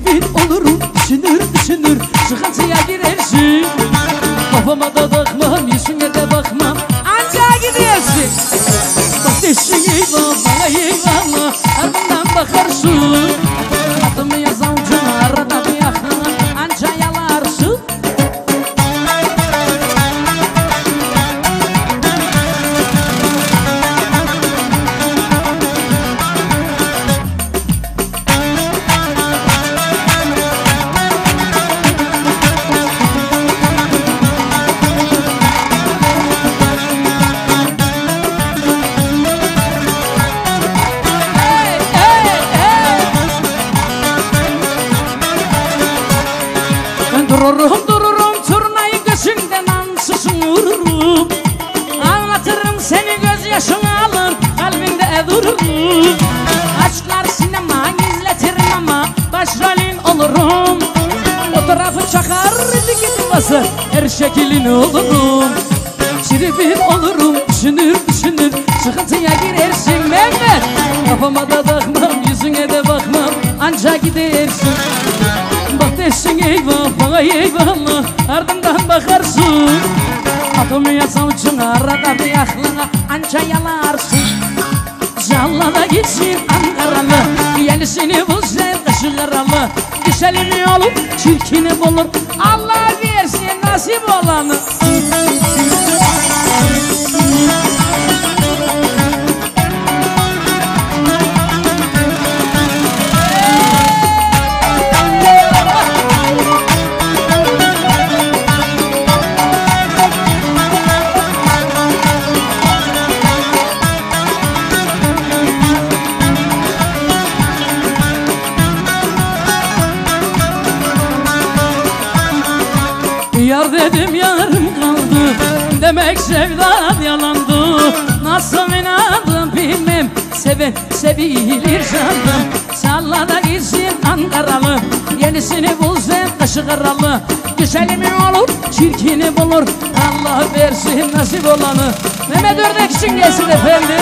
Şirin olurum, düşünür sıkıntıya girersin. Kafama da takmam, yüzüne de bakmam, anca gidersin. Bak desin eyvah, bana eyvallah, ardından bakarsın. Adımı yazan ucuna, arada bir aklına, anca yalarsın. Dururum turnayı gözünden ansızın vururum. Anlatırım seni gözyaşını alır kalbinde dururum. Aşklar sinema izletirim ama başrolün olurum. O tarafı çakar dikit basar her şeklin olurum. Şirin olurum düşünür sıkıntıya girersin Mehmet. Kafama da takmam yüzüne de bakmam anca gidersin. Bak desin eyvah bana eyvallah ardından bakarsın. Adımı yazan ucuna arada bir aklına anca yalarsın. Callada gitsin Ankaralı yenisini bulsan kışı karalı. Güzelini olup çirkini bulur Allah versin nasip olanı. Yar dedim yarım kaldı, demek sevdan yalandı. Nasıl inadım bilmem, seven sevilir sandım. Sallada gitsin Ankaralı, yenisini bulsan kaşı karalı. Güzelimi olur, çirkini bulur, Allah versin nasip olanı. Mehmet Ördek için gelsin efendim.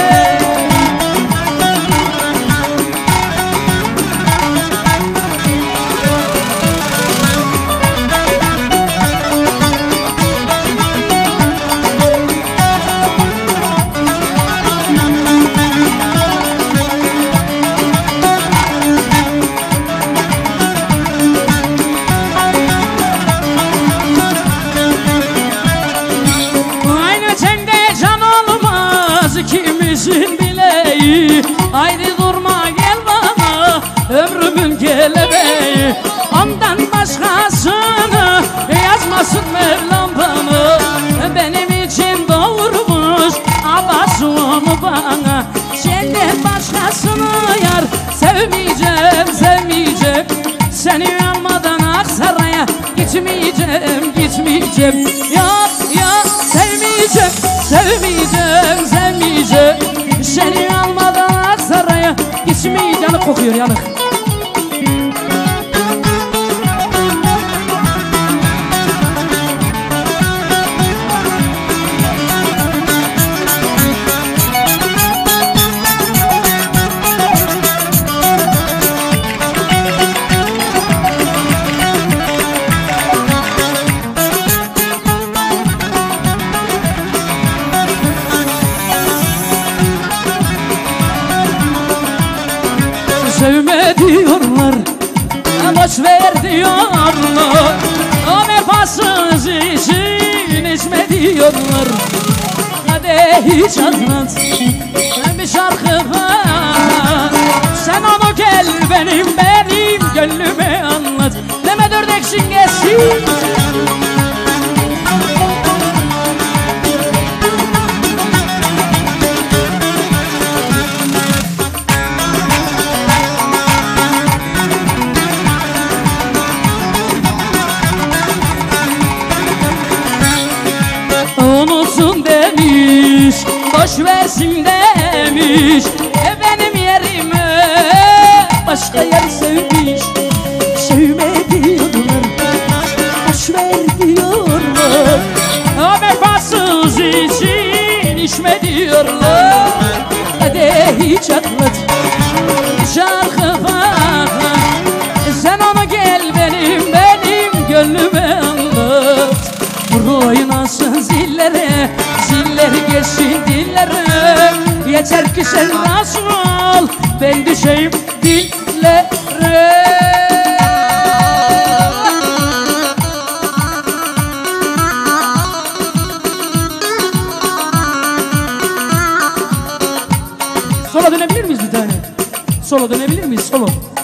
Haydi durma gel bana ömrümün kelebeği. Ondan başkasını yazmasın Mevlam bana. Benim için doğurmuş Allah'ını bana. Senden başkasını yar sevmeyeceğim. Seni almadan Aksaray'a gitmeyeceğim. Ya sevmeyeceğim. Seni almadan Aksaray'a gitmeyeceğim. Yanık kokuyor yanık. Sevme diyorlar, boş ver diyorlar. O vefasız için içme diyorlar. Hadi hiç anlat bir şarkı var. Sen onu gel benim gönlüme anlat. Mehmet Ördek şingesi. Unutsun demiş, boş versin demiş. Benim yerime başka yer sevmiş. Sevme diyorlar, boş ver diyorlar. O vefasız için içme diyorlar. Hadi hiç atlat şarkı var. Sen onu gel dillere. Yeter ki sen razı ol, ben düşeyim dillere. Sola dönebilir miyiz bir tane? Sola dönebilir miyiz? Solo.